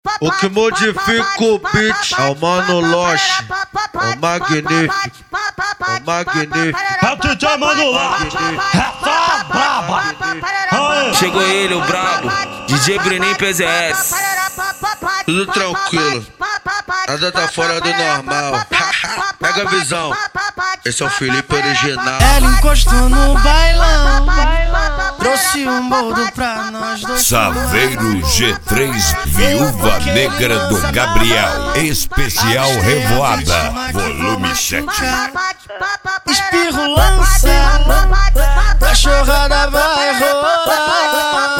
O que modifica o beat é o Mano Loche, o magnífico, o magnífico. É o DJ Mano Loche, essa braba. Chegou ele, o brabo, DJ Bruninho PZS. Tudo tranquilo, nada tá fora do normal. Pega a visão, esse é o Felipe original. Ela encostou no bailão, trouxe um boldo pra nós dois. Saveiro G3, Viúva Negra do Gabriel, especial Revoada, volume 7. Espirro lança, cachorrada vai rolar.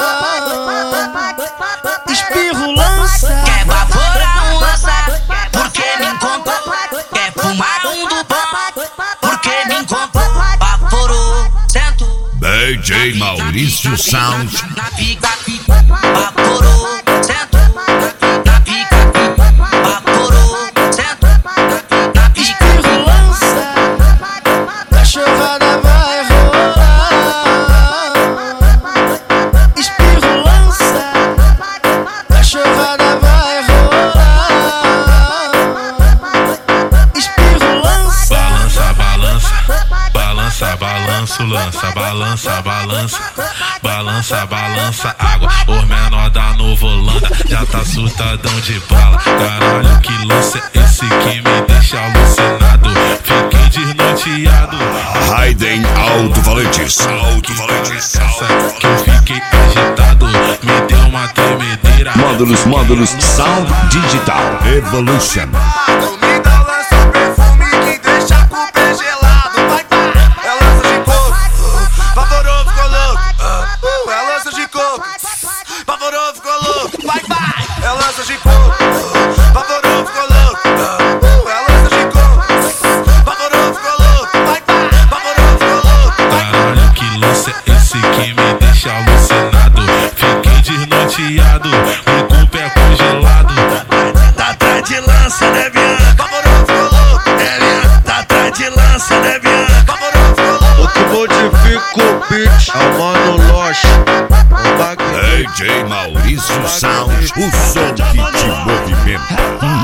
Espirro lança, quer baforar um lança, porque me encontrou. Quer fumar um do bom, porque me encontrou. Baforou, sento DJ Maurício Sound. na pica, baforou, sento na pica, baforou, sento na pica. espirro lança, cachorrada vai rolar. Espirro lança, cachorrada vai rolar. Espirro lança, Balança, balanço, lança, balança, balança, balança, balança, água. Os menor da Nova Holanda já tá assustadão de bala. Caralho, que lance é esse que me deixa alucinado? Fiquei desnorteado. Raiden Alto Valentis. Essa que eu fiquei agitado, me deu uma tremedeira. Módulos Sound Digital Evolution. Me dá lança perfume que deixa com o pé gelado. Vai, é lança de coco, pavorou, ficou louco. É lança de coco, pavorou, ficou louco. Vai, é lança de coco, pavorou, ficou louco. É lança de coco, pavorou, ficou louco. Vai, pavorou, ficou louco. Caralho, que lance é esse que me deixa alucinado? Fiquei desnorteado e com o pé congelado. Tá atrás de lança, né, Bianca? Pavorou, ficou louco. É, Bianca, tá atrás de lança, né, Bianca? Pavorou, ficou louco. O que modifica o beat é o Mano Loche, o magnífico. DJ Maurício Sound, o som que te movimenta.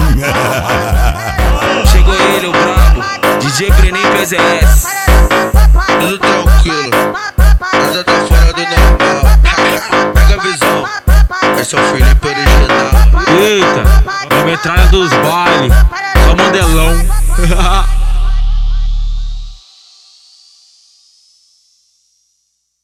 Chegou ele, o brabo, DJ Bruninho PZS. Tudo tranquilo, nada tá fora do normal. Pega a visão, esse é o Felipe original. Eita, a metralha dos bailes, só modelão.